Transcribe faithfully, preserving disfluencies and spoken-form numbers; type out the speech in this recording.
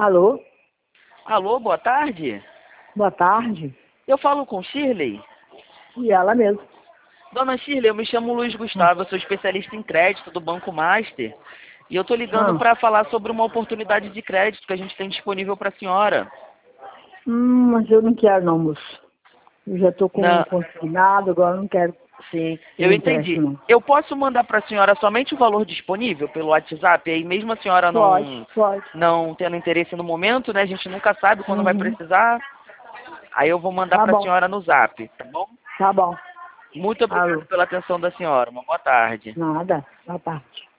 Alô? Alô, boa tarde. Boa tarde. Eu falo com Shirley. E ela mesmo. Dona Shirley, eu me chamo Luiz Hum. Gustavo, eu sou especialista em crédito do Banco Master. E eu estou ligando Ah. para falar sobre uma oportunidade de crédito que a gente tem disponível para a senhora. Hum, mas eu não quero não, moço. Eu já estou com um Na... consignado, agora eu não quero Sim, o eu entendi. empréstimo. Eu posso mandar para a senhora somente o valor disponível pelo WhatsApp? E aí mesmo a senhora Pode, não, pode. não tendo interesse no momento, né? A gente nunca sabe quando vai Uhum. precisar. Aí eu vou mandar Tá para a bom, senhora no Zap, tá bom? tá bom. Muito obrigado Alô? pela atenção da senhora. Uma boa tarde. Nada, boa tarde.